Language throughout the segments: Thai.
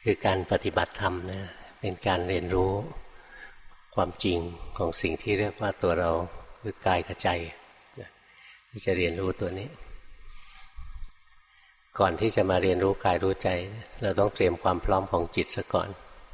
คือการปฏิบัติธรรมนะเป็นการเรียนรู้ความจริงของสิ่งที่เรียกว่าตัวเราคือกายกับใจที่จะเรียนรู้ตัวนี้ก่อนที่จะมาเรียนรู้กายรู้ใจเราต้องเตรียมความพร้อมของจิตซะก่อน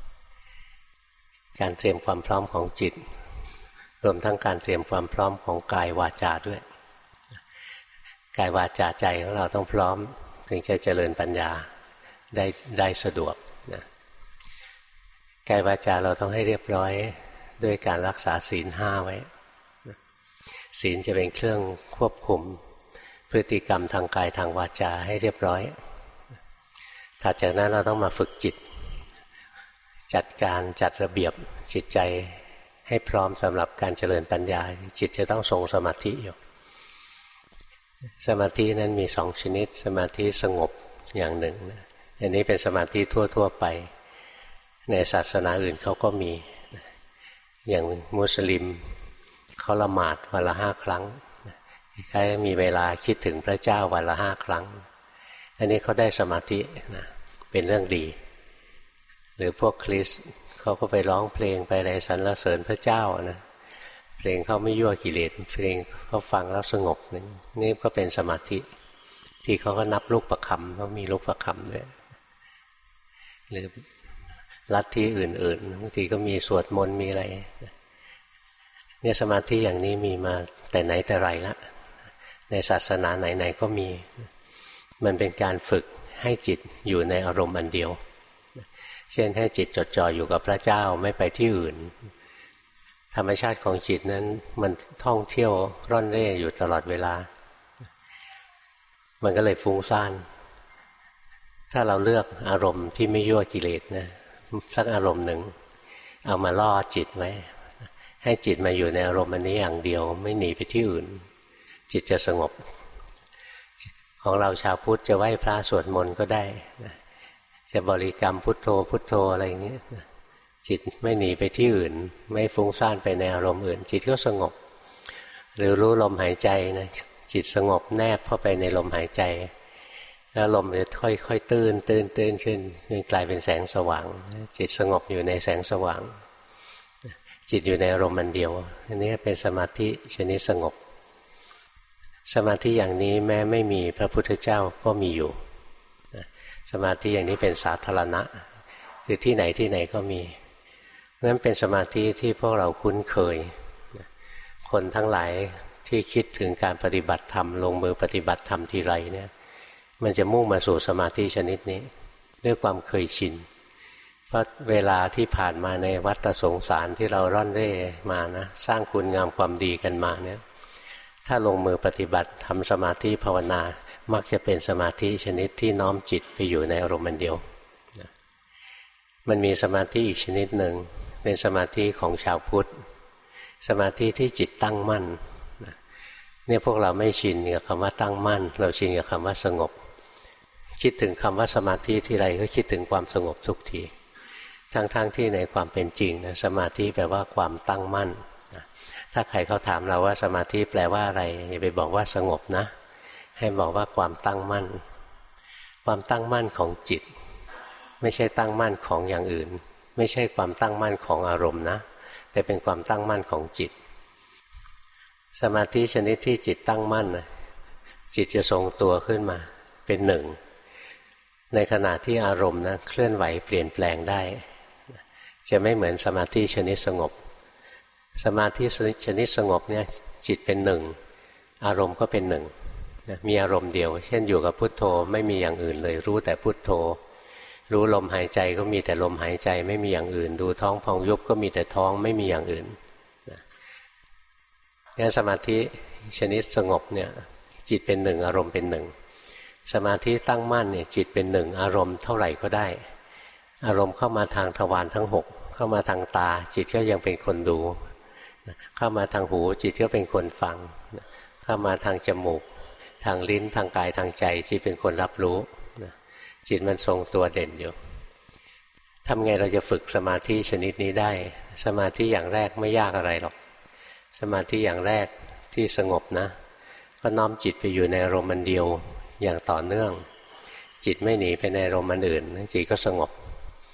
การเตรียมความพร้อมของจิตรวมทั้งการเตรียมความพร้อมของกายวาจาด้วยกายวาจาใจของเราต้องพร้อมถึงจะเจริญปัญญาได้สะดวกนะกายวาจาเราต้องให้เรียบร้อยด้วยการรักษาศีล5ไว้ศีลจะเป็นเครื่องควบคุมพฤติกรรมทางกายทางวาจาให้เรียบร้อยถัดจากนั้นเราต้องมาฝึกจิตจัดการจัดระเบียบจิตใจให้พร้อมสำหรับการเจริญปัญญาจิตจะต้องทรงสมาธิอยู่สมาธินั้นมี2ชนิดสมาธิสงบอย่างหนึ่งอันนี้เป็นสมาธิทั่วๆไปในศาสนาอื่นเขาก็มีอย่างมุสลิมเขาละหมาดวันละ5 ครั้งคล้ายๆมีเวลาคิดถึงพระเจ้าวันละ5 ครั้งอันนี้เขาได้สมาธินะเป็นเรื่องดีหรือพวกคริสต์เขาก็ไปร้องเพลงไปอะไรสรรเสริญพระเจ้านะเพลงเขาไม่ยั่วกิเลสเพลงเขาฟังแล้วสงบนี่ก็เป็นสมาธิที่เขาก็นับลูกประคำเขามีลูกประคำด้วยหรือลัทธิอื่นๆบางทีก็มีสวดมนต์มีอะไรเนี่ยสมาธิอย่างนี้มีมาแต่ไหนแต่ไรละในศาสนาไหนๆก็มีมันเป็นการฝึกให้จิตอยู่ในอารมณ์อันเดียวเช่นให้จิตจดจ่ออยู่กับพระเจ้าไม่ไปที่อื่นธรรมชาติของจิตนั้นมันท่องเที่ยวร่อนเร่อยู่ตลอดเวลามันก็เลยฟุ้งซ่านถ้าเราเลือกอารมณ์ที่ไม่ยั่วกิเลสนะสักอารมณ์หนึ่งเอามาล่อจิตไว้ให้จิตมาอยู่ในอารมณ์อันนี้อย่างเดียวไม่หนีไปที่อื่นจิตจะสงบของเราชาวพุทธจะไหว้พระสวดมนต์ก็ได้จะบริกรรมพุทโธพุทโธอะไรอย่างนี้จิตไม่หนีไปที่อื่นไม่ฟุ้งซ่านไปในอารมณ์อื่นจิตก็สงบหรือรู้ลมหายใจนะจิตสงบแนบเข้าไปในลมหายใจแล้วลมจะค่อยๆตื้นขึ้นจนกลายเป็นแสงสว่างจิตสงบอยู่ในแสงสว่างจิตอยู่ในอารมณ์อันเดียวอันนี้เป็นสมาธิชนิดสงบสมาธิอย่างนี้แม้ไม่มีพระพุทธเจ้าก็มีอยู่สมาธิอย่างนี้เป็นสาธารณะคือที่ไหนก็มีนั้นเป็นสมาธิที่พวกเราคุ้นเคยคนทั้งหลายที่คิดถึงการปฏิบัติธรรมลงมือปฏิบัติธรรมทีไรเนี่ยมันจะมุ่งมาสู่สมาธิชนิดนี้ด้วยความเคยชินเพราะเวลาที่ผ่านมาในวัฏสงสารที่เราร่อนเร่มานะสร้างคุณงามความดีกันมาเนี่ยถ้าลงมือปฏิบัติทำสมาธิภาวนามักจะเป็นสมาธิชนิดที่น้อมจิตไปอยู่ในอารมณ์เดียวมันมีสมาธิอีกชนิดหนึ่งเป็นสมาธิของชาวพุทธสมาธิที่จิตตั้งมั่นเนี่ยพวกเราไม่ชินกับคำว่าตั้งมั่นเราชินกับคำว่าสงบคิดถึงคำว่าสมาธิที่ไรก็คิดถึงความสงบทุกทีทั้งที่ในความเป็นจริงนะสมาธิแปลว่าความตั้งมั่นถ้าใครเขาถามเราว่าสมาธิแปลว่าอะไรอย่าไปบอกว่าสงบนะให้บอกว่าความตั้งมั่นความตั้งมั่นของจิตไม่ใช่ตั้งมั่นของอย่างอื่นไม่ใช่ความตั้งมั่นของอารมณ์นะแต่เป็นความตั้งมั่นของจิตสมาธิชนิดที่จิตตั้งมั่นนะจิตจะทรงตัวขึ้นมาเป็นหนึ่งในขณะที่อารมณ์นะเคลื่อนไหวเปลี่ยนแปลงได้จะไม่เหมือนสมาธิชนิดสงบสมาธิชนิดสงบเนี่ยจิตเป็นหนึ่งอารมณ์ก็เป็นหนึ่งมีอารมณ์เดียวเช่นอยู่กับพุทโธไม่มีอย่างอื่นเลยรู้แต่พุทโธรู้ลมหายใจก็มีแต่ลมหายใจไม่มีอย่างอื่นดูท้องพองยุบก็มีแต่ท้องไม่มีอย่างอื่นงั้นสมาธิชนิดสงบเนี่ยจิตเป็นหนึ่งอารมณ์เป็นหนึ่งสมาธิตั้งมั่นเนี่ยจิตเป็นหนึ่งอารมณ์เท่าไหร่ก็ได้อารมณ์เข้ามาทางทวารทั้ง6เข้ามาทางตาจิตก็ยังเป็นคนดูเข้ามาทางหูจิตก็เป็นคนฟังเข้ามาทางจมูกทางลิ้นทางกายทางใจจิตเป็นคนรับรู้จิตมันทรงตัวเด่นอยู่ทำไงเราจะฝึกสมาธิชนิดนี้ได้สมาธิอย่างแรกไม่ยากอะไรหรอกสมาธิอย่างแรกที่สงบนะก็น้อมจิตไปอยู่ในอารมณ์เดียวอย่างต่อเนื่องจิตไม่หนีไปในอารมณ์อื่นจิตก็สงบ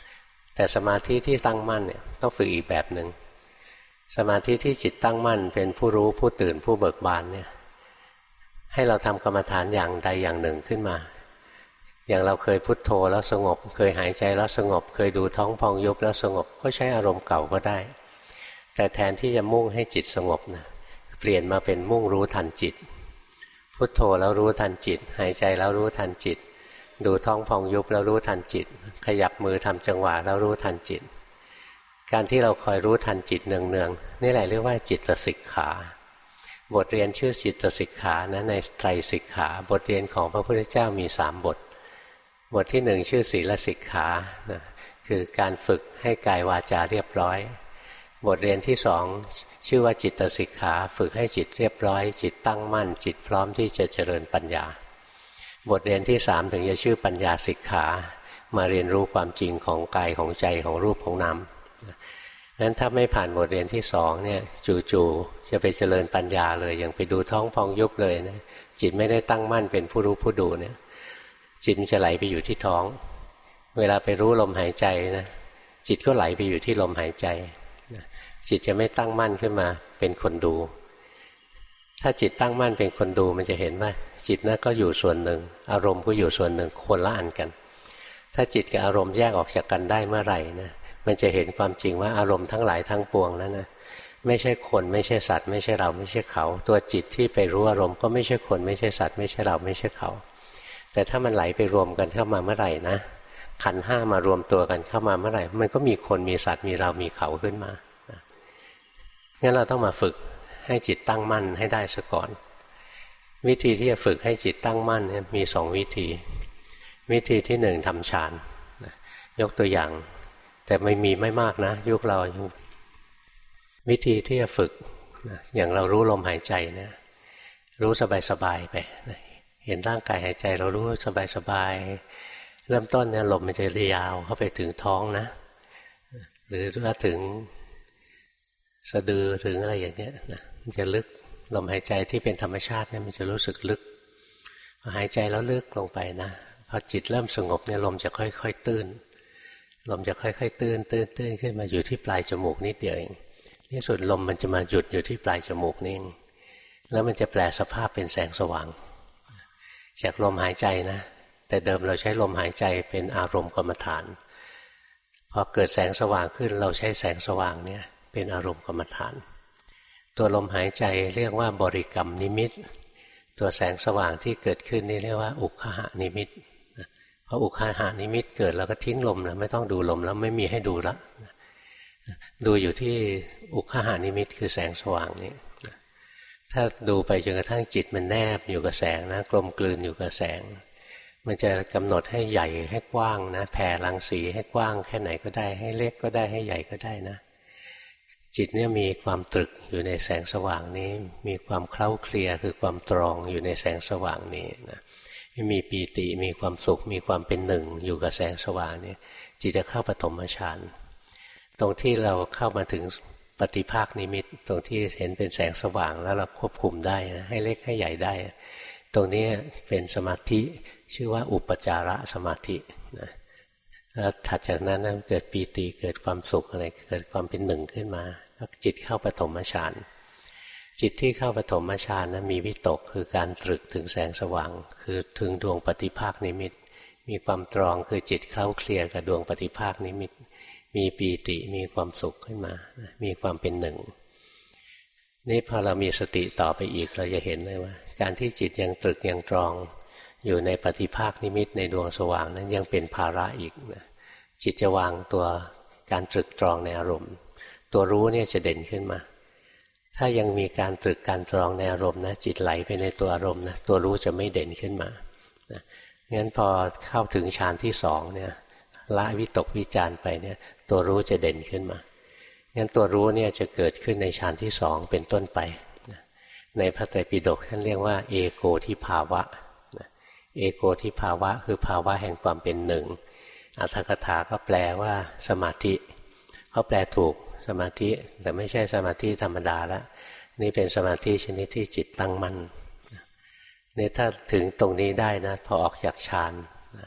แต่สมาธิที่ตั้งมั่นเนี่ยต้องฝึกอีกแบบหนึ่งสมาธิที่จิตตั้งมั่นเป็นผู้รู้ผู้ตื่นผู้เบิกบานเนี่ยให้เราทำกรรมฐานอย่างใดอย่างหนึ่งขึ้นมาอย่างเราเคยพุทโธแล้วสงบเคยหายใจแล้วสงบเคยดูท้องพองยุบแล้วสงบก็ใช้อารมณ์เก่าก็ได้แต่แทนที่จะมุ่งให้จิตสงบนะเปลี่ยนมาเป็นมุ่งรู้ทันจิตพุทโธแล้วรู้ทันจิตหายใจแล้วรู้ทันจิตดูท้องพองยุบแล้วรู้ทันจิตขยับมือทำจังหวะแล้วรู้ทันจิตการที่เราคอยรู้ทันจิตเนืองๆนี่แหละเรียกว่าจิตสิกขาบทเรียนชื่อจิตสิกขานะในไตรสิกขาบทเรียนของพระพุทธเจ้ามี3 บทบทที่1ชื่อศีลสิกขานะคือการฝึกให้กายวาจาเรียบร้อยบทเรียนที่2ชื่อว่าจิตสิกขาฝึกให้จิตเรียบร้อยจิตตั้งมั่นจิตพร้อมที่จะเจริญปัญญาบทเรียนที่3ถึงจะชื่อปัญญาสิกขามาเรียนรู้ความจริงของกายของใจของรูปของนามงั้นถ้าไม่ผ่านบทเรียนที่2เนี่ยจู่ๆจะไปเจริญปัญญาเลยอย่างไปดูท้องพองยุบเลยนะจิตไม่ได้ตั้งมั่นเป็นผู้รู้ผู้ดูเนี่ยจิตมันจะไหลไปอยู่ที่ท้องเวลาไปรู้ลมหายใจนะจิตก็ไหลไปอยู่ที่ลมหายใจจิตจะไม่ตั้งมั่นขึ้นมาเป็นคนดูถ้าจิตตั้งมั่นเป็นคนดูมันจะเห็นว่าจิตนั้นก็อยู่ส่วนหนึ่งอารมณ์ก็อยู่ส่วนหนึ่งคนละอันกันถ้าจิตกับอารมณ์แยกออกจากกันได้เมื่อไหร่นะมันจะเห็นความจริงว่าอารมณ์ทั้งหลายทั้งปวงนั้นนะไม่ใช่คนไม่ใช่สัตว์ไม่ใช่เราไม่ใช่เขาตัวจิตที่ไปรู้อารมณ์ก็ไม่ใช่คนไม่ใช่สัตว์ไม่ใช่เราไม่ใช่เขาแต่ถ้ามันไหลไปรวมกันเข้ามาเมื่อไหร่นะขันธ์5มารวมตัวกันเข้ามาเมื่อไหร่มันก็มีคนมีสัตว์มีเรามีเขาขึ้นมางั้นเราต้องมาฝึกให้จิตตั้งมั่นให้ได้ซะก่อนวิธีที่จะฝึกให้จิตตั้งมั่นมี2 วิธีวิธีที่1ทำฌานยกตัวอย่างแต่ไม่มากนะยุคเราวิธีที่จะฝึกอย่างเรารู้ลมหายใจเนี่ยรู้สบายๆไปเห็นร่างกายหายใจเรารู้สบายๆเริ่มต้นเนี่ยลมมันจะยาวเข้าไปถึงท้องนะหรือว่าถึงสะดือถึงอะไรอย่างเงี้ยนะมันจะลึกลมหายใจที่เป็นธรรมชาติเนี่ยมันจะรู้สึกลึกพอหายใจแล้วลึกลงไปนะพอจิตเริ่มสงบเนี่ยลมจะค่อยๆตื้นลมจะค่อยๆตื้นขึ้นมาอยู่ที่ปลายจมูกนิดเดียวเองนี่สุดลมมันจะมาหยุดอยู่ที่ปลายจมูกนี่เองแล้วมันจะแปลสภาพเป็นแสงสว่างจากลมหายใจนะแต่เดิมเราใช้ลมหายใจเป็นอารมณ์กรรมฐานพอเกิดแสงสว่างขึ้นเราใช้แสงสว่างเนี่ยเป็นอารมณ์กรรมฐานตัวลมหายใจเรียกว่าบริกรรมนิมิตตัวแสงสว่างที่เกิดขึ้นนี่เรียกว่าอุคหานิมิตพออุคหานิมิตเกิดเราก็ทิ้งลมแล้วไม่ต้องดูลมแล้วไม่มีให้ดูละดูอยู่ที่อุคหานิมิตคือแสงสว่างนี่ถ้าดูไปจนกระทั่งจิตมันแนบอยู่กับแสงนะกลมกลืนอยู่กับแสงมันจะกำหนดให้ใหญ่ให้กว้างนะแผ่รังสีให้กว้างแค่ไหนก็ได้ให้เล็กก็ได้ให้ใหญ่ก็ได้นะจิตเนี่ยมีความตรึกอยู่ในแสงสว่างนี้มีความเคล้าเคลียคือความตรองอยู่ในแสงสว่างนี้นะมีปีติมีความสุขมีความเป็นหนึ่งอยู่กับแสงสว่างนี้จิตจะเข้าปฐมฌานตรงที่เราเข้ามาถึงปฏิภาคนิมิตตรงที่เห็นเป็นแสงสว่างแล้วเราควบคุมได้นะให้เล็กให้ใหญ่ได้ตรงนี้เป็นสมาธิชื่อว่าอุปจารสมาธินะแล้วถัดจากนั้นเกิดปีติเกิดความสุขอะไรเกิดความเป็นหนึ่งขึ้นมาแล้วจิตเข้าปฐมฌานจิตที่เข้าปฐมฌานนั้นมีวิตกคือการตรึกถึงแสงสว่างคือถึงดวงปฏิภาคนิมิตมีความตรองคือจิตเคล้าเคลียกับดวงปฏิภาคนิมิตมีปีติมีความสุขขึ้นมามีความเป็นหนึ่งนี่พอเรามีสติต่อไปอีกเราจะเห็นเลยว่าการที่จิตยังตรึกยังตรองอยู่ในปฏิภาคนิมิตในดวงสว่างนั้นยังเป็นภาระอีกนะจิตจะวางตัวการตรึกตรองในอารมณ์ตัวรู้เนี่ยจะเด่นขึ้นมาถ้ายังมีการตรึกการตรองในอารมณ์นะจิตไหลไปในตัวอารมณ์นะตัวรู้จะไม่เด่นขึ้นมานะงั้นพอเข้าถึงฌานที่2เนี่ยละวิตกวิจารไปเนี่ยตัวรู้จะเด่นขึ้นมางั้นตัวรู้เนี่ยจะเกิดขึ้นในฌานที่2เป็นต้นไปในพระไตรปิฎกท่านเรียกว่าเอโกทิภาวะเอโกทิภาวะคือภาวะแห่งความเป็นหนึ่งอรรถกถาก็แปลว่าสมาธิเขาแปลถูกสมาธิแต่ไม่ใช่สมาธิธรรมดาแล้วนี่เป็นสมาธิชนิดที่จิตตั้งมั่นนี่ถ้าถึงตรงนี้ได้นะพอออกจากฌาน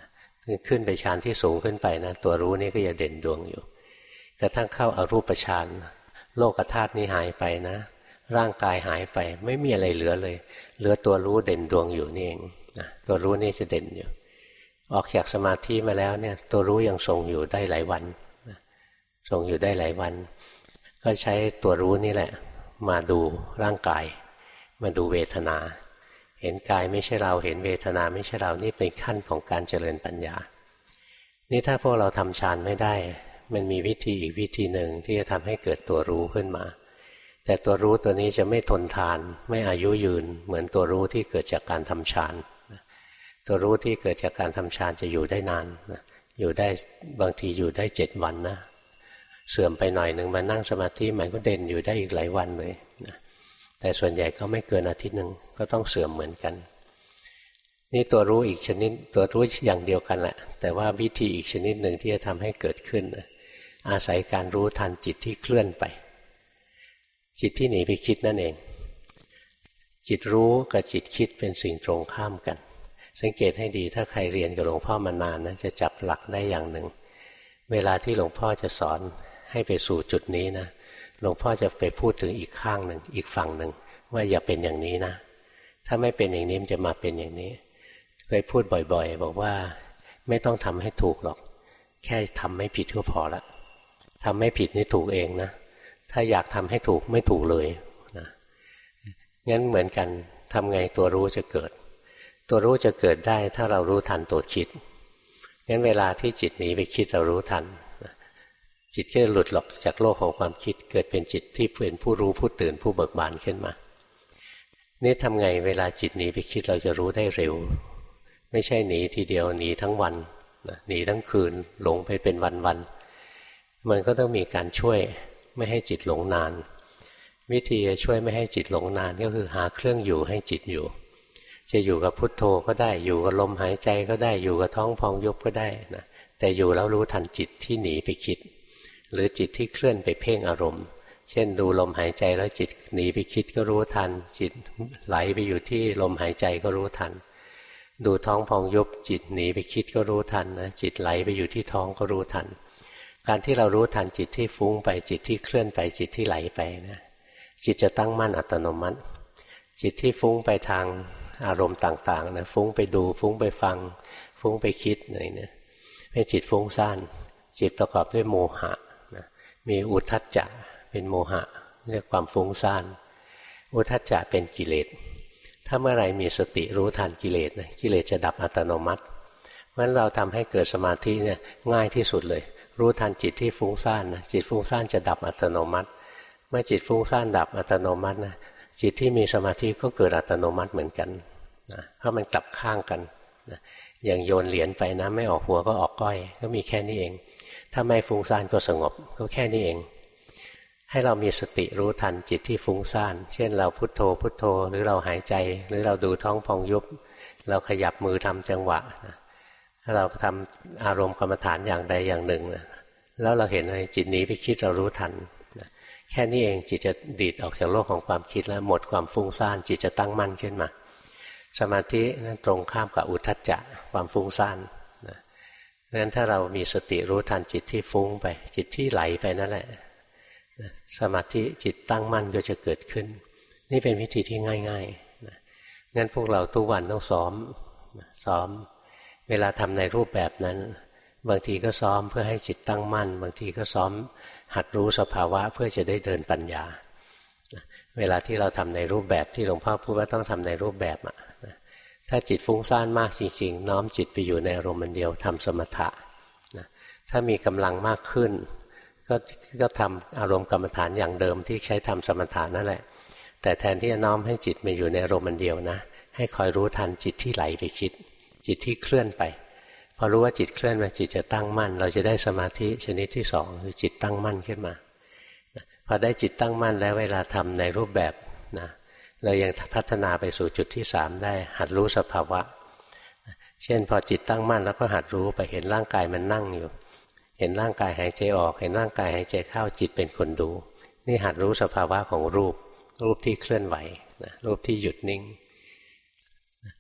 ขึ้นไปฌานที่สูงขึ้นไปนะตัวรู้นี่ก็จะเด่นดวงอยู่กระทั่งเข้าอรูปฌานโลกธาตุนี้หายไปนะร่างกายหายไปไม่มีอะไรเหลือเลยเหลือตัวรู้เด่นดวงอยู่นี่เองนะตัวรู้นี่จะเด่นอยู่ออกจากสมาธิมาแล้วเนี่ยตัวรู้ยังทรงอยู่ได้หลายวันทรงอยู่ได้หลายวันก็ใช้ตัวรู้นี่แหละมาดูร่างกายมาดูเวทนาเห็นกายไม่ใช่เราเห็นเวทนาไม่ใช่เรานี่เป็นขั้นของการเจริญปัญญานี่ถ้าพวกเราทำฌานไม่ได้มันมีวิธีอีกวิธีหนึ่งที่จะทำให้เกิดตัวรู้ขึ้นมาแต่ตัวรู้ตัวนี้จะไม่ทนทานไม่อายุยืนเหมือนตัวรู้ที่เกิดจากการทำฌานตัวรู้ที่เกิดจากการทำฌานจะอยู่ได้นานอยู่ได้บางทีอยู่ได้7 วันนะเสื่อมไปหน่อยหนึ่งมานั่งสมาธิมันก็เด่นอยู่ได้อีกหลายวันเลยนะแต่ส่วนใหญ่ก็ไม่เกินอาทิตย์หนึ่งก็ต้องเสื่อมเหมือนกันนี่ตัวรู้อีกชนิดตัวรู้อย่างเดียวกันแหละแต่ว่าวิธีอีกชนิดหนึ่งที่จะทำให้เกิดขึ้นอาศัยการรู้ทันจิตที่เคลื่อนไปจิตที่หนีไปคิดนั่นเองจิตรู้กับจิตคิดเป็นสิ่งตรงข้ามกันสังเกตให้ดีถ้าใครเรียนกับหลวงพ่อมานานนะจะจับหลักได้อย่างหนึ่งเวลาที่หลวงพ่อจะสอนให้ไปสู่จุดนี้นะหลวงพ่อจะไปพูดถึงอีกข้างหนึ่งอีกฝั่งหนึ่งว่าอย่าเป็นอย่างนี้นะถ้าไม่เป็นอย่างนี้มันจะมาเป็นอย่างนี้เคยพูดบ่อยๆบอกว่าไม่ต้องทำให้ถูกหรอกแค่ทำไม่ผิดก็พอละทำไม่ผิดนี่ถูกเองนะถ้าอยากทำให้ถูกไม่ถูกเลยนะงั้นเหมือนกันทำไงตัวรู้จะเกิดตัวรู้จะเกิดได้ถ้าเรารู้ทันตัวคิดงั้นเวลาที่จิตหนีไปคิดเรารู้ทันจิตก็หลุดหลอกจากโลกของความคิดเกิดเป็นจิตที่เป็นผู้รู้ผู้ตื่นผู้เบิกบานขึ้นมานี่ทำไงเวลาจิตหนีไปคิดเราจะรู้ได้เร็วไม่ใช่หนีทีเดียวหนีทั้งวันหนีทั้งคืนหลงไปเป็นวันๆมันก็ต้องมีการช่วยไม่ให้จิตหลงนานวิธีจะช่วยไม่ให้จิตหลงนานก็คือหาเครื่องอยู่ให้จิตอยู่จะอยู่กับพุทโธก็ได้อยู่กับลมหายใจก็ได้อยู่กับท้องพองยุบก็ได้นะแต่อยู่แล้วรู้ทันจิตที่หนีไปคิดหรือจิตที่เคลื่อนไปเพ่งอารมณ์เช่นดูลมหายใจแล้วจิตหนีไปคิดก็รู้ทันจิตไหลไปอยู่ที่ลมหายใจก็รู้ทันดูท้องพองยุบจิตหนีไปคิดก็รู้ทันนะจิตไหลไปอยู่ที่ท้องก็รู้ทันการที่เรารู้ทันจิตที่ฟุ้งไปจิตที่เคลื่อนไปจิตที่ไหลไปนะจิตจะตั้งมั่นอัตโนมัติจิตที่ฟุ้งไปทางอารมณ์ต่างๆนะฟุ้งไปดูฟุ้งไปฟังฟุ้งไปคิดอะไรเนี่ยเป็นจิตฟุ้งซ่านจิตประกอบด้วยโมหะนะมีอุทธัจจะเป็นโมหะเรียกความฟุ้งซ่านอุทธัจจะเป็นกิเลสถ้าเมื่อไรมีสติรู้ทันกิเลสนะกิเลสจะดับอัตโนมัติเพราะฉะนั้นเราทำให้เกิดสมาธิเนี่ยง่ายที่สุดเลยรู้ทันจิตที่ฟุ้งซ่านนะจิตฟุ้งซ่านจะดับอัตโนมัติเมื่อจิตฟุ้งซ่านดับอัตโนมัตินะจิตที่มีสมาธิก็เกิดอัตโนมัติเหมือนกันนะเพราะมันกลับข้างกันนะอย่างโยนเหรียญไปนะไม่ออกหัวก็ออกก้อยก็มีแค่นี้เองถ้าไม่ฟุ้งซ่านก็สงบก็แค่นี้เองให้เรามีสติรู้ทันจิตที่ฟุ้งซ่านเช่นเราพุทโธพุทโธหรือเราหายใจหรือเราดูท้องพองยุบเราขยับมือทำจังหวะนะถ้าเราทำอารมณ์กรรมฐานอย่างใดอย่างหนึ่งนะแล้วเราเห็นอะไรจิตหนีไปคิดเรารู้ทันนะแค่นี้เองจิตจะดีดออกจากโลกของความคิดแล้วหมดความฟุ้งซ่านจิตจะตั้งมั่นขึ้นมาสมาธินั้นตรงข้ามกับอุทธัจจะความฟุ้งซ่านนะเพราะฉะนั้นถ้าเรามีสติรู้ทันจิตที่ฟุ้งไปจิตที่ไหลไปนั่นแหละสมาธิจิตตั้งมั่นก็จะเกิดขึ้นนี่เป็นวิธีที่ง่ายๆนะงั้นพวกเราทุกวันต้องซ้อมเวลาทำในรูปแบบนั้นบางทีก็ซ้อมเพื่อให้จิตตั้งมั่นบางทีก็ซ้อมหัดรู้สภาวะเพื่อจะได้เดินปัญญาเวลาที่เราทำในรูปแบบที่หลวงพ่อพูดว่าต้องทำในรูปแบบถ้าจิตฟุ้งซ่านมากจริงๆน้อมจิตไปอยู่ในอารมณ์เดียวทำสมถะถ้ามีกำลังมากขึ้นก็ทำอารมณ์กรรมฐานอย่างเดิมที่ใช้ทำสมถะนั่นแหละแต่แทนที่จะน้อมให้จิตมาอยู่ในอารมณ์เดียวนะให้คอยรู้ทันจิตที่ไหลไปคิดจิตที่เคลื่อนไปพอรู้ว่าจิตเคลื่อนมาจิตจะตั้งมั่นเราจะได้สมาธิชนิดที่สองคือจิตตั้งมั่นขึ้นมาพอได้จิตตั้งมั่นแล้วเวลาทำในรูปแบบนะเรายังพัฒนาไปสู่จุดที่สามได้หัดรู้สภาวะเช่นพอจิตตั้งมั่นแล้วก็หัดรู้ไปเห็นร่างกายมันนั่งอยู่เห็นร่างกายหายใจออกเห็นร่างกายหายใจเข้าจิตเป็นคนดูนี่หัดรู้สภาวะของรูปที่เคลื่อนไหวนะรูปที่หยุดนิ่ง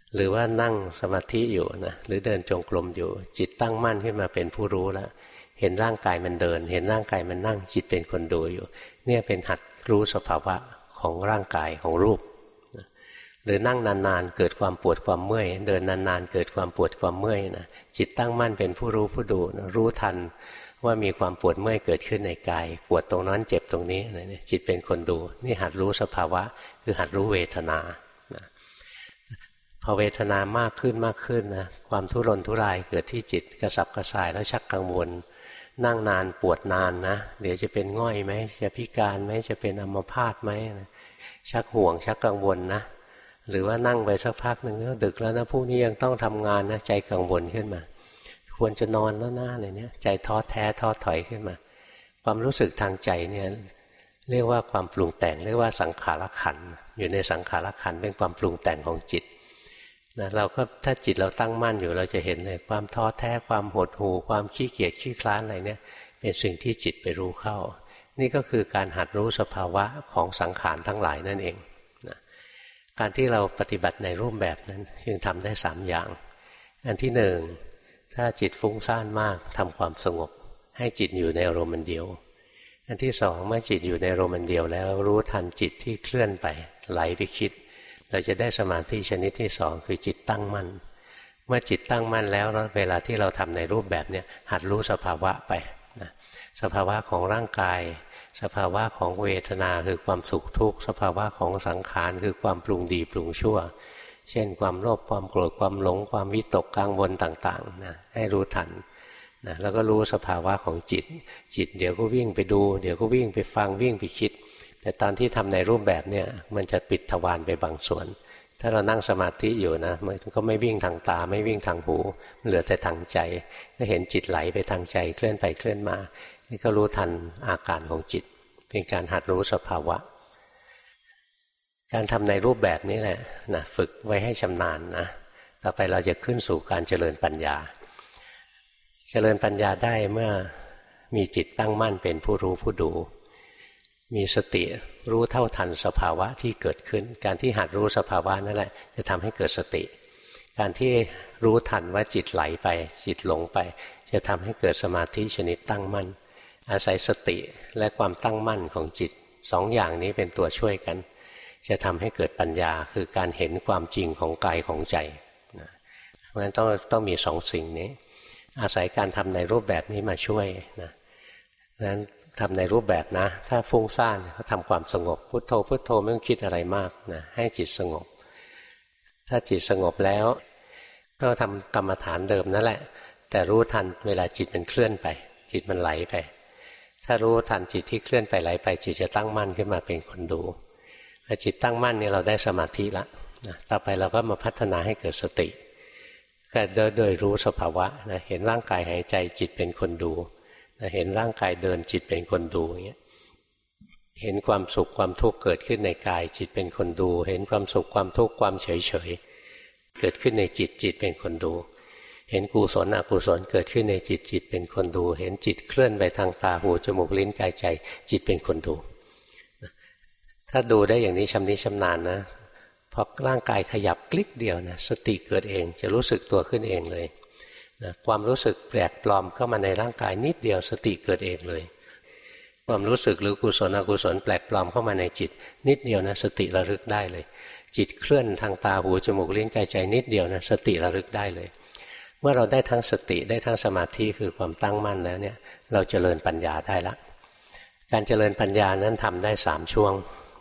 หรือว่านั่งสมาธิอยู่นะหรือเดินจงกรมอยู่จิตตั้งมั่นขึ้นมาเป็นผู้รู้แล้วเห็นร่างกายมันเดินเห็นร่างกายมันนั่งจิตเป็นคนดูอยู่เนี่ยเป็นหัดรู้สภาวะของร่างกายของรูปหรือนั่งนานๆเกิดความปวดความเมื่อยเดินนานๆเกิดความปวดความเมื่อยนะจิตตั้งมั่นเป็นผู้รู้ผู้ดูนะรู้ทันว่ามีความปวดเมื่อยเกิดขึ้นในกายปวดตรงนั้นเจ็บตรงนี้จิตเป็นคนดูนี่หัดรู้สภาวะคือหัดรู้เวทนาพอเวทนามากขึ้นมากขึ้นนะความทุรนทุรายเกิดที่จิตกระสับกระส่ายแล้วชักกังวลนั่งนานปวดนานนะเดี๋ยวจะเป็นง่อยไหมจะพิการไหมจะเป็นอัมพาตไหมชักห่วงชักกังวลนะหรือว่านั่งไปสักพักหนึ่งก็ดึกแล้วนะพรุ่งนี้ยังต้องทำงานนะใจกังวลขึ้นมาควรจะนอนแล้วนะอะไรเนี้ยใจท้อแท้ท้อถอยขึ้นมาความรู้สึกทางใจเนี่ยเรียกว่าความปรุงแต่งเรียกว่าสังขารขันธ์อยู่ในสังขารขันธ์เป็นความปรุงแต่งของจิตนะเราก็ถ้าจิตเราตั้งมั่นอยู่เราจะเห็นเลยความท้อแท้ความหดหู่ความขี้เกียจขี้คลานอะไรเนี่ยเป็นสิ่งที่จิตไปรู้เข้านี่ก็คือการหัดรู้สภาวะของสังขารทั้งหลายนั่นเองนะการที่เราปฏิบัติในรูปแบบนั้นจึงทำได้3อย่างอันที่หนึ่งถ้าจิตฟุ้งซ่านมากทำความสงบให้จิตอยู่ในอารมณ์เดียวอันที่สองเมื่อจิตอยู่ในอารมณ์เดียวแล้วรู้ทันจิตที่เคลื่อนไปไหลไปคิดเราจะได้สมาธิชนิดที่สองคือจิตตั้งมั่นเมื่อจิตตั้งมั่นแล้วเวลาที่เราทำในรูปแบบนี้หัดรู้สภาวะไปนะสภาวะของร่างกายสภาวะของเวทนาคือความสุขทุกข์สภาวะของสังขารคือความปรุงดีปรุงชั่วเช่นความโลภความโกรธความหลงความวิตกกังวลต่างๆนะให้รู้ทันนะแล้วก็รู้สภาวะของจิตเดี๋ยวก็วิ่งไปดูเดี๋ยวก็วิ่งไปฟังวิ่งไปคิดแต่ตอนที่ทำในรูปแบบเนี่ยมันจะปิดทวารไปบางส่วนถ้าเรานั่งสมาธิอยู่นะมันก็ไม่วิ่งทางตาไม่วิ่งทางหูเหลือแต่ทางใจก็เห็นจิตไหลไปทางใจเคลื่อนไปเคลื่อนมานี่ก็รู้ทันอาการของจิตเป็นการหัดรู้สภาวะการทำในรูปแบบนี้แหละนะฝึกไว้ให้ชำนาญนะต่อไปเราจะขึ้นสู่การเจริญปัญญาเจริญปัญญาได้เมื่อมีจิตตั้งมั่นเป็นผู้รู้ผู้ดูมีสติรู้เท่าทันสภาวะที่เกิดขึ้นการที่หัดรู้สภาวะนั่นแหละจะทำให้เกิดสติการที่รู้ทันว่าจิตไหลไปจิตหลงไปจะทำให้เกิดสมาธิชนิดตั้งมั่นอาศัยสติและความตั้งมั่นของจิตสองอย่างนี้เป็นตัวช่วยกันจะทำให้เกิดปัญญาคือการเห็นความจริงของกายของใจนะเพราะฉะนั้นต้องมีสองสิ่งนี้อาศัยการทำในรูปแบบนี้มาช่วยนะนั้นทำในรูปแบบนะถ้าฟุ้งซ่านก็ทำความสงบพุทโธพุทโธไม่ต้องคิดอะไรมากนะให้จิตสงบถ้าจิตสงบแล้วก็ทำกรรมฐานเดิมนั่นแหละแต่รู้ทันเวลาจิตมันเคลื่อนไปจิตมันไหลไปถ้ารู้ทันจิตที่เคลื่อนไปไหลไปจิตจะตั้งมั่นขึ้นมาเป็นคนดูพอจิตตั้งมั่นเนี่ยเราได้สมาธิละนะต่อไปเราก็มาพัฒนาให้เกิดสติก็โดยรู้สภาวะนะเห็นร่างกายหายใจจิตเป็นคนดูเห็นร่างกายเดินจิตเป็นคนดูอย่างเงี้ยเห็นความสุขความทุกข์เกิดขึ้นในกายจิตเป็นคนดูเห็นความสุขความทุกข์ความเฉยเฉยเกิดขึ้นในจิตจิตเป็นคนดูเห็นกุศลอกุศลเกิดขึ้นในจิตจิตเป็นคนดูเห็นจิตเคลื่อนไปทางตาหูจมูกลิ้นกายใจจิตเป็นคนดูถ้าดูได้อย่างนี้ชำนิชำนาญนะพอร่างกายขยับคลิกเดียวนะสติเกิดเองจะรู้สึกตัวขึ้นเองเลยนะความรู้สึกแปลกปลอมเข้ามาในร่างกายนิดเดียวสติเกิดเองเลยความรู้สึกหรือกุศลอกุศลแปลกปลอมเข้ามาในจิตนิดเดียวนะสติระลึกได้เลยจิตเคลื่อนทางตาหูจมูกลิ้นกายใจนิดเดียวนะสติระลึกได้เลยเมื่อเราได้ทั้งสติได้ทั้งสมาธิคือความตั้งมั่นแล้วเนี่ยเราเจริญปัญญาได้ละการเจริญปัญญานั้นทำได้3ช่วง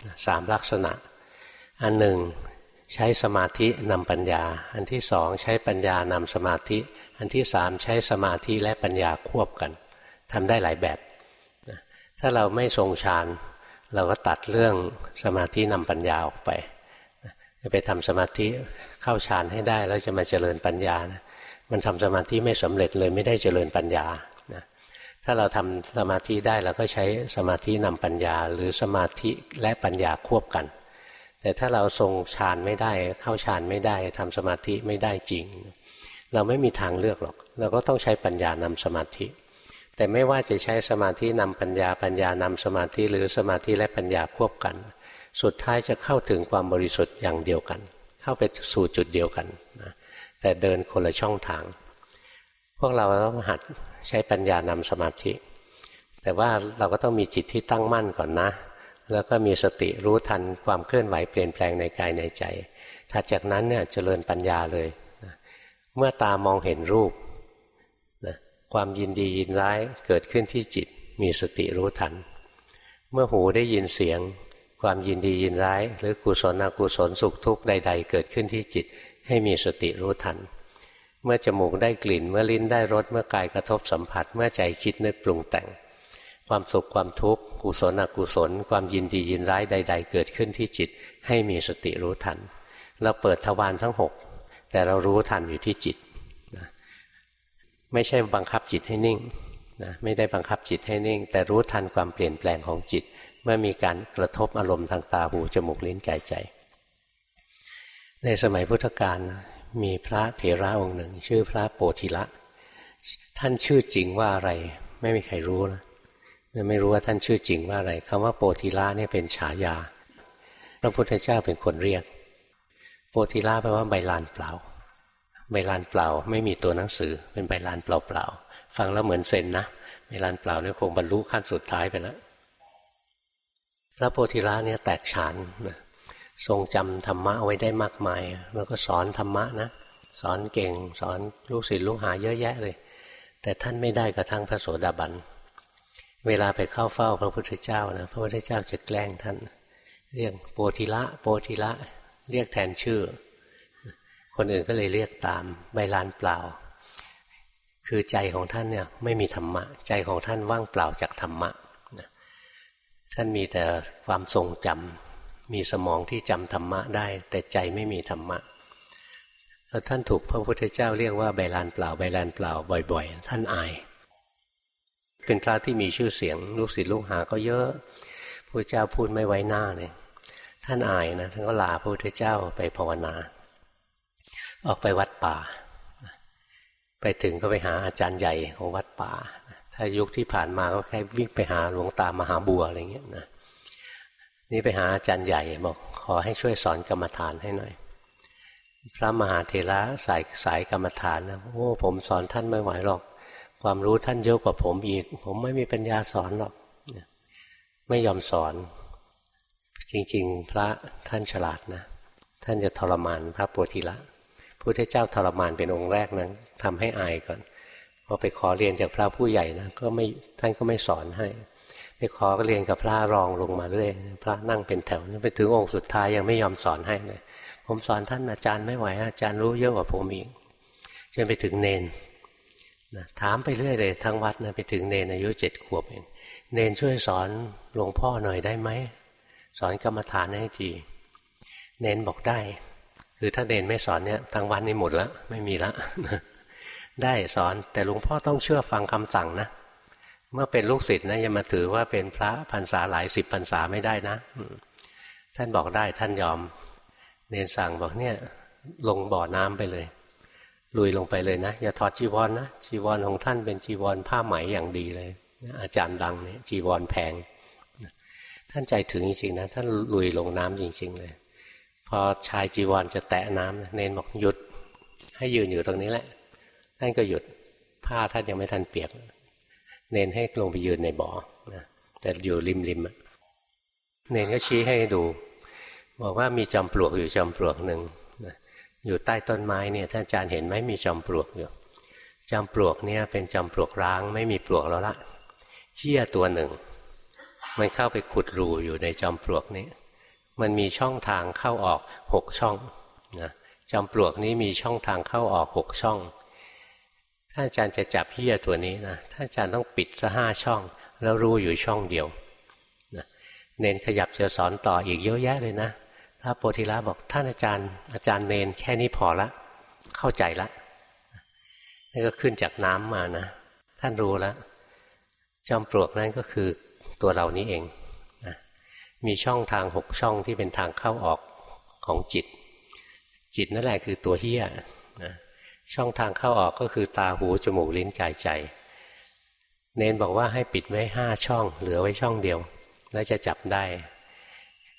3ลักษณะอันหนึ่งใช้สมาธินำปัญญาอันที่สองใช้ปัญญานำสมาธิอันที่สามใช้สมาธิและปัญญาควบกันทำได้หลายแบบถ้าเราไม่ทรงฌานเราก็ตัดเรื่องสมาธินำปัญญาออกไปไปทำสมาธิเข้าฌานให้ได้แล้วจะมาเจริญปัญญานะมันทำสมาธิไม่สำเร็จเลยไม่ได้เจริญปัญญานะถ้าเราทำสมาธิได้เราก็ใช้สมาธินำปัญญาหรือสมาธิและปัญญาควบกันแต่ถ้าเราทรงฌานไม่ได้เข้าฌานไม่ได้ทำสมาธิไม่ได้จริงเราไม่มีทางเลือกหรอกเราก็ต้องใช้ปัญญานำสมาธิแต่ไม่ว่าจะใช้สมาธินำปัญญาปัญญานำสมาธิหรือสมาธิและปัญญาควบกันสุดท้ายจะเข้าถึงความบริสุทธิ์อย่างเดียวกันเข้าไปสู่จุดเดียวกันนะแต่เดินคนละช่องทางพวกเราต้องหัดใช้ปัญญานำสมาธิแต่ว่าเราก็ต้องมีจิตที่ตั้งมั่นก่อนนะแล้วก็มีสติรู้ทันความเคลื่อนไหวเปลี่ยนแปลงในกายในใจถัดจากนั้นเนี่ยเจริญปัญญาเลยนะเมื่อตามองเห็นรูปนะความยินดียินร้ายเกิดขึ้นที่จิตมีสติรู้ทันเมื่อหูได้ยินเสียงความยินดียินร้ายหรือกุศลอกุศลสุขทุกข์ใดๆเกิดขึ้นที่จิตให้มีสติรู้ทันเมื่อจมูกได้กลิ่นเมื่อลิ้นได้รสเมื่อกายกระทบสัมผัสเมื่อใจคิดนึกปรุงแต่งความสุขความทุกข์กุศลอกุศลความยินดียินร้ายใดๆเกิดขึ้นที่จิตให้มีสติรู้ทันเราเปิดทวารทั้ง6แต่เรารู้ทันอยู่ที่จิตนะไม่ใช่บังคับจิตให้นิ่งนะไม่ได้บังคับจิตให้นิ่งแต่รู้ทันความเปลี่ยนแปลงของจิตเมื่อมีการกระทบอารมณ์ทางตาหูจมูกลิ้นกายใจในสมัยพุทธกาลมีพระเถระองค์หนึ่งชื่อพระโปธิละท่านชื่อจริงว่าอะไรไม่มีใครรู้นะไม่รู้ว่าท่านชื่อจริงว่าอะไรคำว่าโปธิละเนี่ยเป็นฉายาพระพุทธเจ้าเป็นคนเรียกโปธิละแปลว่าใบลานเปล่าใบลานเปล่าไม่มีตัวหนังสือเป็นใบลานเปล่าๆฟังแล้วเหมือนเซนนะใบลานเปล่าเนี่ยคงบรรลุขั้นสุดท้ายไปแล้วพระโพธิละเนี่ยแตกฉานนะทรงจำธรรมะเอาไว้ได้มากมายแล้วก็สอนธรรมะนะสอนเก่งสอนลูกศิษย์ลูกหาเยอะแยะเลยแต่ท่านไม่ได้กระทั่งพระโสดาบันเวลาไปเข้าเฝ้าพระพุทธเจ้านะพระพุทธเจ้าจะแกล้งท่านเรียกโปธิละโปธิละเรียกแทนชื่อคนอื่นก็เลยเรียกตามใบลานเปล่าคือใจของท่านเนี่ยไม่มีธรรมะใจของท่านว่างเปล่าจากธรรมะท่านมีแต่ความทรงจำมีสมองที่จำธรรมะได้แต่ใจไม่มีธรรมะแล้วท่านถูกพระพุทธเจ้าเรียกว่าใบลานเปล่าใบลานเปล่าบ่อยๆท่านอายเป็นพระที่มีชื่อเสียงลูกศิษย์ลูกหาก็เยอะพระเจ้าพูดไม่ไว้หน้าเลยท่านอายนะท่านก็ลาพระพุทธเจ้าไปภาวนาออกไปวัดป่าไปถึงก็ไปหาอาจารย์ใหญ่ของวัดป่าถ้ายุคที่ผ่านมาก็แค่วิ่งไปหาหลวงตามหาบัวอะไรเงี้ยนะนี่ไปหาอาจารย์ใหญ่บอกขอให้ช่วยสอนกรรมฐานให้หน่อยพระมหาเถระสายกรรมฐานนะโอ้ผมสอนท่านไม่ไหวหรอกความรู้ท่านเยอะกว่าผมอีกผมไม่มีปัญญาสอนหรอกไม่ยอมสอนจริงๆพระท่านฉลาดนะท่านจะทรมานพระโพธิละพระพุทธเจ้าทรมานเป็นองค์แรกนั้นทำให้อายก่อนพอไปขอเรียนจากพระผู้ใหญ่นะก็ไม่ท่านก็ไม่สอนให้ไปขอก็เรียนกับพระรองลงมาเรื่อยพระนั่งเป็นแถวไปถึงองค์สุดท้ายยังไม่ยอมสอนให้เลยผมสอนท่านอาจารย์ไม่ไหวอาจารย์รู้เยอะกว่าผมอีกจนไปถึงเนนนะถามไปเรื่อยเลยทั้งวัดนะไปถึงเนนอายุ7 ขวบเองเนนช่วยสอนหลวงพ่อหน่อยได้ไหมสอนกรรมฐานให้ทีเนนบอกได้คือถ้าเนนไม่สอนเนี่ยทั้งวันนี้หมดแล้วไม่มีละได้สอนแต่หลวงพ่อต้องเชื่อฟังคำสั่งนะเมื่อเป็นลูกศิษย์นะอย่ามาถือว่าเป็นพระพรรษาหลาย10 พรรษาไม่ได้นะท่านบอกได้ท่านยอมเนนสั่งบอกเนี่ยลงบ่อน้ำไปเลยลุยลงไปเลยนะอย่าถอดจีวร นะจีวรของท่านเป็นจีวรผ้าไหมอย่างดีเลยอาจารย์ดังเนี่ยจีวรแพงท่านใจถึงจริงๆนะท่านลุยลงน้ำจริงๆเลยพอชายจีวรจะแตะน้ำเนนบอกหยุดให้ยืนอยู่ตรงนี้แหละท่านก็หยุดผ้าท่านยังไม่ทันเปียกเนนให้ลงไปยืนในบ่อนะแต่อยู่ริมเนนก็ชี้ให้ดูบอกว่ามีจอมปลวกอยู่จอมปลวกหนึ่งนะอยู่ใต้ต้นไม้เนี่ยท่านอาจารย์เห็นไหมมีจอมปลวกอยู่จอมปลวกเนี่ยเป็นจอมปลวกร้างไม่มีปลวกแล้วละเหี้ยตัวหนึ่งมันเข้าไปขุดรูอยู่ในจอมปลวกนี้มันมีช่องทางเข้าออก6 ช่องนะจอมปลวกนี้มีช่องทางเข้าออก6 ช่องถ้าอาจารย์จะจับเหี้ยตัวนี้นะถ้าอาจารย์ต้องปิดซะ5 ช่องแล้วรู้อยู่ช่องเดียวนะเนนขยับจะสอนต่ออีกเยอะแยะเลยนะพระโพธิละบอกท่านอาจารย์เนนแค่นี้พอละเข้าใจละนี่ก็ขึ้นจากน้ำมานะท่านรู้แล้วจอมปลวกนั้นก็คือตัวเรานี้เองนะมีช่องทาง6 ช่องที่เป็นทางเข้าออกของจิตนั่นแหละคือตัวเหี้ยนะช่องทางเข้าออกก็คือตาหูจมูกลิ้นกายใจเนนบอกว่าให้ปิดไว้5 ช่องเหลือไว้ช่องเดียวแล้วจะจับได้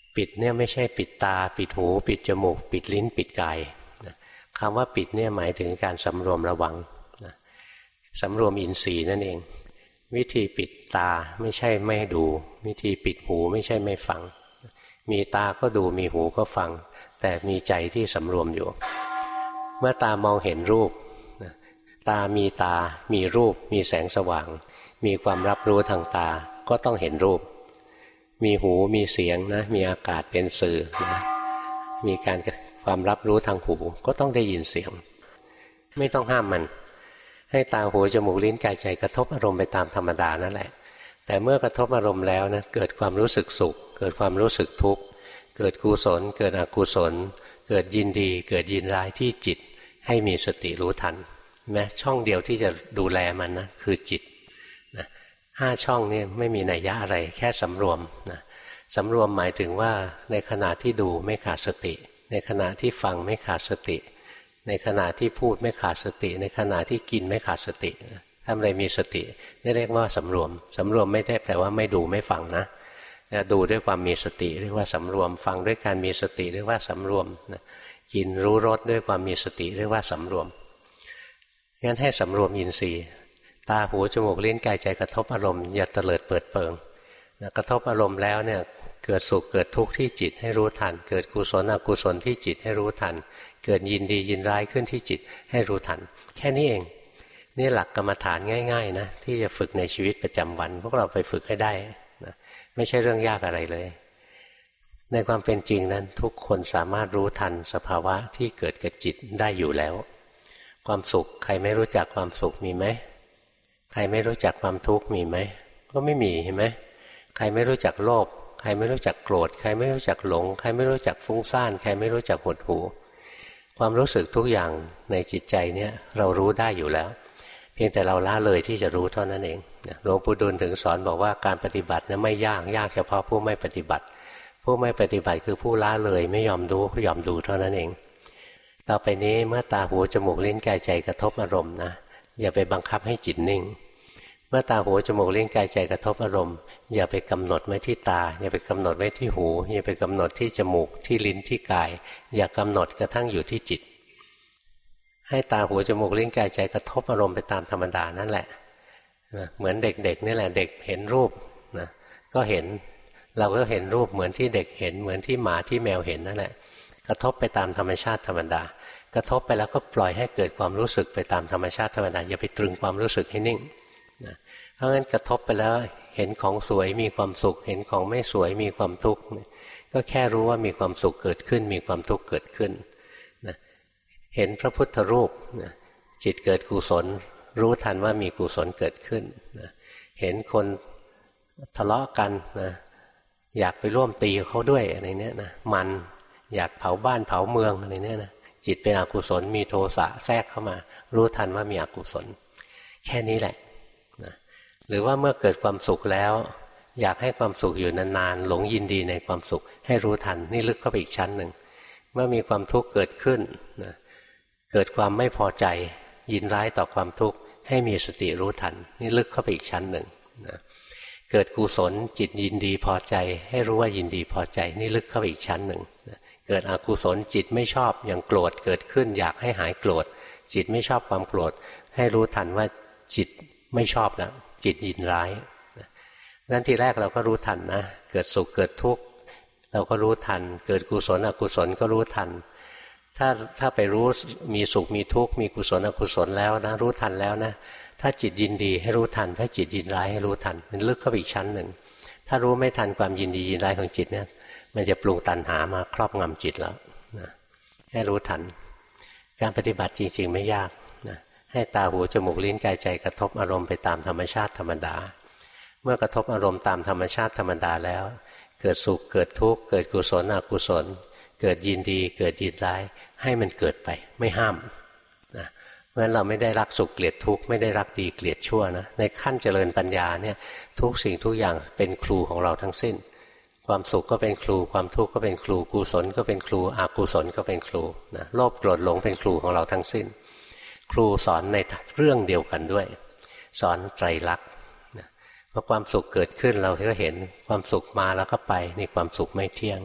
ปิดเนี่ยไม่ใช่ปิดตาปิดหูปิดจมูกปิดลิ้นปิดกายคำว่าปิดเนี่ยหมายถึงการสำรวมระวังสำรวมอินทรีย์นั่นเองวิธีปิดตาไม่ใช่ไม่ดูวิธีปิดหูไม่ใช่ไม่ฟังมีตาก็ดูมีหูก็ฟังแต่มีใจที่สำรวมอยู่เมื่อตามองเห็นรูปตามีรูปมีแสงสว่างมีความรับรู้ทางตาก็ต้องเห็นรูปมีหูมีเสียงนะมีอากาศเป็นสื่อนะมีความรับรู้ทางหูก็ต้องได้ยินเสียงไม่ต้องห้ามมันให้ตาหูจมูกลิ้นกายใจกระทบอารมณ์ไปตามธรรมดานั่นแหละแต่เมื่อกระทบอารมณ์แล้วนะเกิดความรู้สึกสุขเกิดความรู้สึกทุกข์เกิดกุศลเกิดอกุศลเกิดยินดีเกิดยินร้ายที่จิตให้มีสติรู้ทันแม้ช่องเดียวที่จะดูแลมันนะคือจิตนะ5 ช่องนี่ไม่มีนัยยะอะไรแค่สำรวมนะสำรวมหมายถึงว่าในขณะที่ดูไม่ขาดสติในขณะที่ฟังไม่ขาดสติในขณะที่พูดไม่ขาดสติในขณะที่กินไม่ขาดสติทำอะไรมีสตินี่เรียกว่าสำรวมสำรวมไม่ได้แปลว่าไม่ดูไม่ฟังนะดูด้วยความมีสติเรียกว่าสำรวมฟังด้วยการมีสติเรียกว่าสำรวมกินรู้รสด้วยความมีสติเรียกว่าสำรวมงั้นให้สำรวมอินทรีย์ตาหูจมูกลิ้นกายใจกระทบอารมณ์อย่าเตลิดเปิดเปิงกระทบอารมณ์แล้วเนี่ยเกิดสุขเกิดทุกข์ที่จิตให้รู้ทันเกิดกุศลอกุศลที่จิตให้รู้ทันเกิดยินดียินร้ายขึ้นที่จิตให้รู้ทันแค่นี้เองนี่หลักกรรมฐานง่ายๆนะที่จะฝึกในชีวิตประจำวันพวกเราไปฝึกให้ได้นะไม่ใช่เรื่องยากอะไรเลยในความเป็นจริงนั้นทุกคนสามารถรู้ทันสภาวะที่เกิดกับจิตได้อยู่แล้วความสุขใครไม่รู้จักความสุขมีไหมใครไม่รู้จักความทุกข์มีไหมก็ไม่มีเห็นไหมใครไม่รู้จักโลภใครไม่รู้จักโกรธใครไม่รู้จักหลงใครไม่รู้จักฟุ้งซ่านใครไม่รู้จักหดหู่ความรู้สึกทุกอย่างในจิตใจเนี่ยเรารู้ได้อยู่แล้วเพียงแต่เราละเลยที่จะรู้เท่านั้นเองหลวงปู่ดูลถึงสอนบอกว่าการปฏิบัติเนี่ยไม่ยากเฉพาะผู้ไม่ปฏิบัติผู้ไม่ปฏิบัติคือผู้ละเลยไม่ยอมดูก็ยอมดูเท่านั้นเองต่อไปนี้เมื่อตาหูจมูกลิ้นกายใจกระทบอารมณ์นะอย่าไปบังคับให้จิตนิ่งเมื่อตาหูจมูกลิ้นกายใจกระทบอารมณ์อย่าไปกำหนดไว้ที่ตาอย่าไปกำหนดไว้ที่หูอย่าไปกำหนดที่จมูกที่ลิ้นที่กายอย่ากำหนดกระทั่งอยู่ที่จิตให้ตาหูจมูกลิ้นกายใจกระทบอารมณ์ไปตามธรรมดานั่นแหละเหมือนเด็กๆนี่แหละเด็กเห็นรูปนะก็เห็นเราก็เห็นรูปเหมือนที่เด็กเห็นเหมือนที่หมาที่แมวเห็นนั่นแหละกระทบไปตามธรรมชาติธรรมดากระทบไปแล้วก็ปล่อยให้เกิดความรู้สึกไปตามธรรมชาติธรรมดาอย่าไปตรึงความรู้สึกให้นิ่งนะเพราะงั้นกระทบไปแล้วเห็นของสวยมีความสุขเห็นของไม่สวยมีความทุกข์ก็แค่รู้ว่ามีความสุขเกิดขึ้นมีความทุกข์เกิดขึ้นนะเห็นพระพุทธรูปนะจิตเกิดกุศลรู้ทันว่ามีกุศลเกิดขึ้นนะเห็นคนทะเลาะกันนะอยากไปร่วมตีเขาด้วยอะไรเนี้ยนะมันอยากเผาบ้านเผาเมืองอะไรเนี้ยนะจิตเป็นอกุศลมีโทสะแทรกเข้ามารู้ทันว่ามีอกุศลแค่นี้แหละนะหรือว่าเมื่อเกิดความสุขแล้วอยากให้ความสุขอยู่นานๆหลงยินดีในความสุขให้รู้ทันนี่ลึกเข้าไปอีกชั้นหนึ่งเมื่อมีความทุกข์เกิดขึ้นนะเกิดความไม่พอใจยินร้ายต่อความทุกข์ให้มีสติรู้ทันนี่ลึกเข้าไปอีกชั้นหนึ่งนะเกิดกุศลจิตยินดีพอใจให้รู้ว่ายินดีพอใจนี่ลึกเข้าไปอีกชั้นหนึ่งนะเกิดอกุศลจิตไม่ชอบอย่างโกรธเกิดขึ้นอยากให้หายโกรธจิตไม่ชอบความโกรธให้รู้ทันว่าจิตไม่ชอบแล้วจิตยินร้ายงั้นทีแรกเราก็รู้ทันนะเกิดสุขเกิดทุกข์เราก็รู้ทันเกิดกุศลอกุศลก็รู้ทันถ้าไปรู้มีสุขมีทุกข์มีกุศลอกุศลแล้วนะรู้ทันแล้วนะถ้าจิตยินดีให้รู้ทันถ้าจิตยินร้ายให้รู้ทันมันลึกเข้าไปอีกชั้นหนึ่งถ้ารู้ไม่ทันความยินดียินร้ายของจิตเนี่ยมันจะปรุงตัณหามาครอบงำจิตแล้วนะให้รู้ทันการปฏิบัติจริงๆไม่ยากนะให้ตาหูจมูกลิ้นกายใจกระทบอารมณ์ไปตามธรรมชาติธรรมดาเมื่อกระทบอารมณ์ตามธรรมชาติธรรมดาแล้วเกิดสุขเกิดทุกข์เกิดกุศลอกุศลเกิดยินดีเกิดยินร้ายให้มันเกิดไปไม่ห้ามนะเพราะฉะนั้นเราไม่ได้รักสุขเกลียดทุกข์ไม่ได้รักดีเกลียดชั่วนะในขั้นเจริญปัญญาเนี่ยทุกสิ่งทุกอย่างเป็นครูของเราทั้งสิ้นความสุขก็เป็นครูความทุกข์ก็เป็นครูกุศลก็เป็นครูอกุศลก็เป็นครูนะโลภโกรธหลงเป็นครูของเราทั้งสิ้นครูสอนในเรื่องเดียวกันด้วยสอนไตรลักษณ์พอความสุขเกิดขึ้นเราก็เห็นความสุขมาแล้วก็ไปนี่ความสุขไม่เที่ยง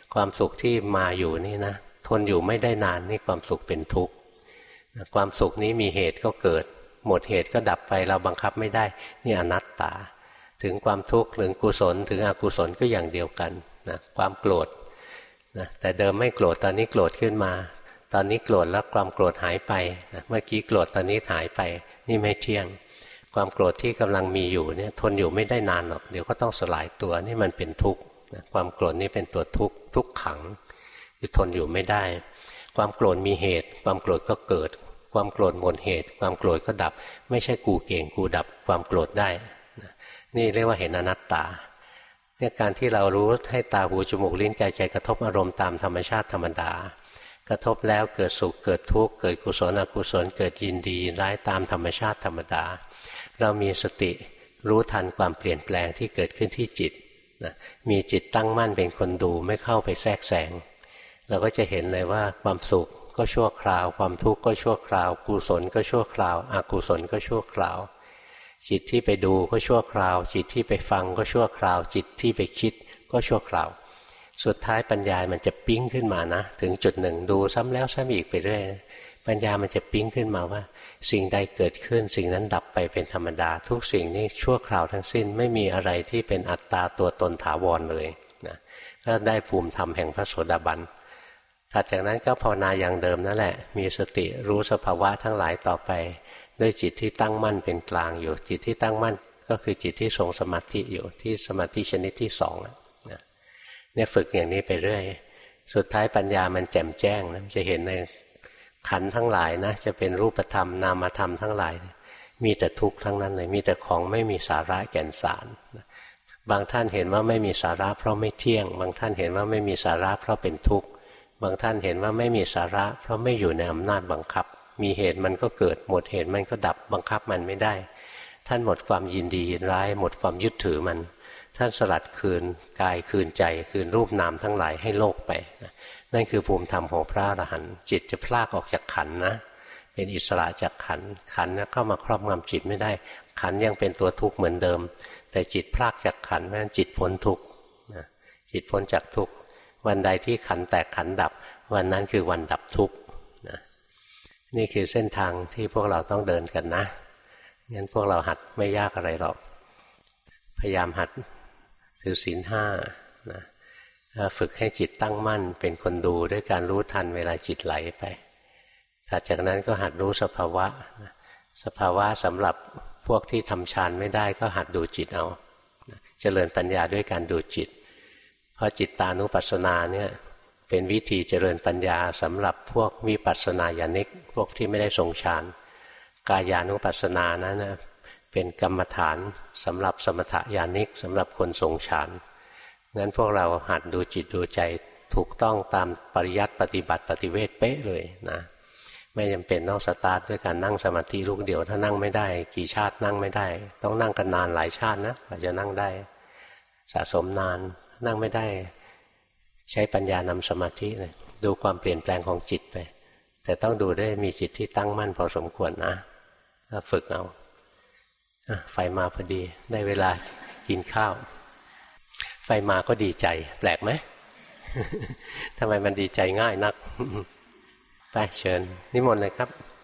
ความสุขที่มาอยู่นี่นะทนอยู่ไม่ได้นานนี่ความสุขเป็นทุกข์ความสุขนี้มีเหตุก็เกิดหมดเหตุก็ดับไปเราบังคับไม่ได้นี่อนัตตาถึงความทุกข์หรือกุศลถึงอกุศลก็อย่างเดียวกันนะความโกรธนะแต่เดิมไม่โกรธตอนนี้โกรธขึ้นมาตอนนี้โกรธแล้วความโกรธหายไปนะเมื่อกี้โกรธตอนนี้หายไปนี่ไม่เที่ยงความโกรธที่กำลังมีอยู่เนี่ยทนอยู่ไม่ได้นานหรอกเดี๋ยวก็ต้องสลายตัวนี่มันเป็นทุกข์นะความโกรธนี่เป็นตัวทุกข์ทุกขังคือทนอยู่ไม่ได้ความโกรธมีเหตุความโกรธก็เกิดความโกรธหมดเหตุความโกรธก็ดับไม่ใช่กูเก่งกูดับความโกรธได้นะนี่เรียกว่าเห็นอนัตตาเนี่ยการที่เรารู้ให้ตาหูจมูกลิ้นกายใจกระทบอารมณ์ตามธรรมชาติธรรมดากระทบแล้วเกิดสุขเกิดทุกข์เกิดกุศลอกุศลเกิดยินดีร้ายตามธรรมชาติธรรมดาเรามีสติรู้ทันความเปลี่ยนแปลงที่เกิดขึ้นที่จิตนะมีจิตตั้งมั่นเป็นคนดูไม่เข้าไปแทรกแซงเราก็จะเห็นเลยว่าความสุขก็ชั่วคราวความทุกข์ก็ชั่วคราวกุศลก็ชั่วคราวอกุศลก็ชั่วคราวจิตที่ไปดูก็ชั่วคราวจิตที่ไปฟังก็ชั่วคราวจิตที่ไปคิดก็ชั่วคราวสุดท้ายปัญญามันจะปิ๊งขึ้นมานะถึงจุดหนึ่งดูซ้ำแล้วซ้ำอีกไปเรื่อยปัญญามันจะปิ๊งขึ้นมาว่าสิ่งใดเกิดขึ้นสิ่งนั้นดับไปเป็นธรรมดาทุกสิ่งนี้ชั่วคราวทั้งสิ้นไม่มีอะไรที่เป็นอัตตาตัวตนถาวรเลยนะก็ได้ภูมิธรรมแห่งพระโสดาบันถัดจากนั้นก็ภาวนาอย่างเดิมนั่นแหละมีสติรู้สภาวะทั้งหลายต่อไปด้วยจิตที่ตั้งมั่นเป็นกลางอยู่จิตที่ตั้งมั่นก็คือจิตที่ทรงสมาธิอยู่ที่สมาธิชนิดที่สองเนี่ยฝึกอย่างนี้ไปเรื่อยสุดท้ายปัญญามันแจ่มแจ้งนะจะเห็นในขันธ์ทั้งหลายนะจะเป็นรูปธรรมนามธรรมทั้งหลายมีแต่ทุกข์ทั้งนั้นเลยมีแต่ของไม่มีสาระแก่นสารบางท่านเห็นว่าไม่มีสาระเพราะไม่เที่ยงบางท่านเห็นว่าไม่มีสาระเพราะเป็นทุกข์บางท่านเห็นว่าไม่มีสาระเพราะไม่อยู่ในอำนาจบังคับมีเหตุมันก็เกิดหมดเหตุมันก็ดับบังคับมันไม่ได้ท่านหมดความยินดียินร้ายหมดความยึดถือมันท่านสลัดคืนกายคืนใจคืนรูปนามทั้งหลายให้โลกไปนั่นคือภูมิธรรมของพระอรหันต์จิตจะพลากออกจากขันธ์นะเป็นอิสระจากขันธ์ขันธ์เข้ามาครอบงำจิตไม่ได้ขันธ์ยังเป็นตัวทุกข์เหมือนเดิมแต่จิตพลากจากขันธ์เพราะฉะนั้นจิตพ้นทุกข์จิตพ้นจากทุกข์วันใดที่ขันธ์แตกขันธ์ดับวันนั้นคือวันดับทุกข์นี่คือเส้นทางที่พวกเราต้องเดินกันนะงั้นพวกเราหัดไม่ยากอะไรหรอกพยายามหัดถือศีลห้านะฝึกให้จิตตั้งมั่นเป็นคนดูด้วยการรู้ทันเวลาจิตไหลไปถัดจากนั้นก็หัดรู้สภาวะสภาวะสำหรับพวกที่ทำฌานไม่ได้ก็หัดดูจิตเอาเจริญปัญญาด้วยการดูจิตเพราะจิตตานุปัสสนาเนี่ยเป็นวิธีเจริญปัญญาสำหรับพวกวิปัสสนาญาณิกพวกที่ไม่ได้ทรงฌานกายานุปัสสนานั้นนะเป็นกรรมฐานสำหรับสมถญาณิกสำหรับคนทรงฌานงั้นพวกเราหัดดูจิตดูใจถูกต้องตามปริยัติปฏิบัติปฏิเวทเป๊ะเลยนะไม่จำเป็นต้องสตาร์ทด้วยการนั่งสมาธิลูกเดียวถ้านั่งไม่ได้กี่ชาตินั่งไม่ได้ต้องนั่งกันนานหลายชาตินะกว่าจะนั่งได้สะสมนานนั่งไม่ได้ใช้ปัญญานำสมาธิเลยดูความเปลี่ยนแปลงของจิตไปแต่ต้องดูได้มีจิตที่ตั้งมั่นพอสมควรนะฝึกเอาไฟมาพอดีได้เวลากินข้าวไฟมาก็ดีใจแปลกไหม ทำไมมันดีใจง่ายนัก ไปเชิญนิมนต์เลยครับ